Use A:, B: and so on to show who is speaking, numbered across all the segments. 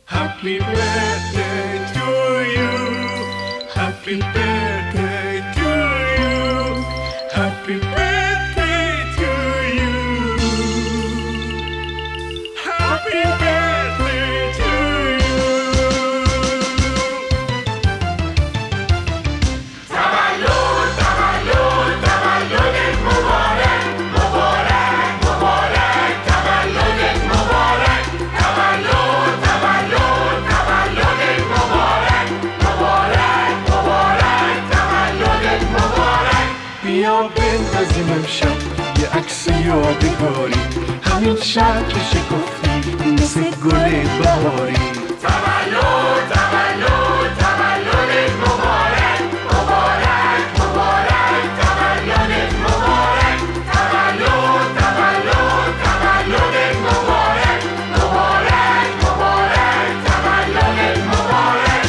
A: Happy birthday to you. Happy birthday to you. Happy birthday to you. Happy birthday to you.
B: تولد تولد تولدت مبارک مبارک مبارک تولدت مبارک تولد تولد تولدت مبارک مبارک مبارک تولدت مبارک.
A: بیا بندازیم امشب یه عکس یادگاری، همین شب که شکفتی مثل گل بهاری.
B: تولد تولد تولدت مبارک مبارک مبارک تولدت مبارک تولد تولد تولدت مبارک مبارک مبارک تولدت مبارک.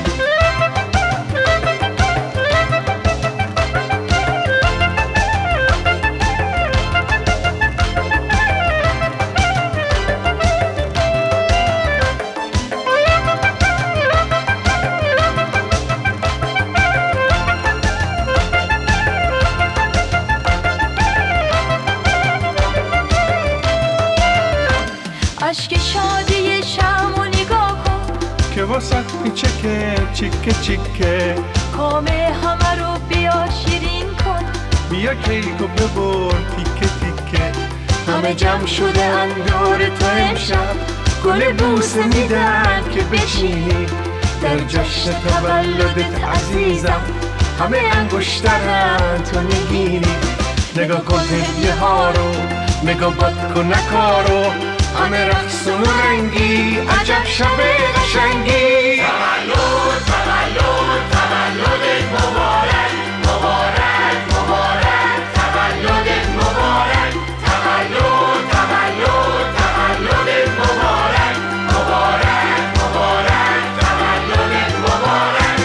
C: اشک شادی شمع و نگاه کن
A: که واسه میچکه چیکه چیکه.
C: کامه همه رو بیا شیرین کن.
A: بیا کیکو ببر تیکه تیکه. همه جمع شده اندور تو امشب، گل بوسه میدن که بشینی در جشن تولدت عزیزم. همه انگشترن تو نگینی، نگاه کن هدیه ها رو، نگاه باد کن نکارو. همه رقصون و رنگی، عجب شب قشنگی.
B: تولد تولد تولدت مبارک مبارک مبارک تولدت مبارک تولد تولد تولدت مبارک مبارک مبارک تولدت مبارک.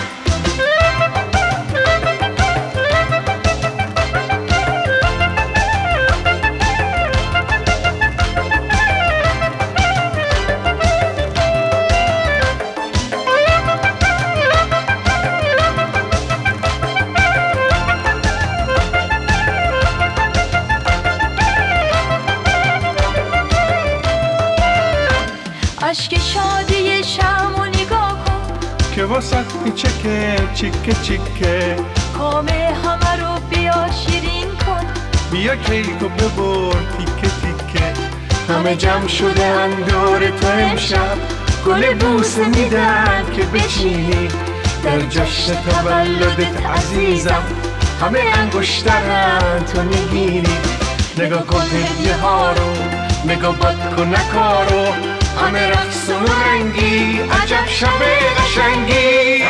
C: اشک شادی شمع و نگاه کن
A: که واسه میچکه چیکه چیکه.
C: کامه همه رو بیا شیرین کن.
A: بیا کیکو ببر تیکه تیکه. همه جمع شده اندور تو امشب، گل بوسه میدن که بچینی در جشن تولدت عزیزم. همه انگشترن تو نگینی، نگاه کن هدیه ها رو، نگاه باد کن نکارو. همه رقصون و رنگی، عجب شب قشنگی.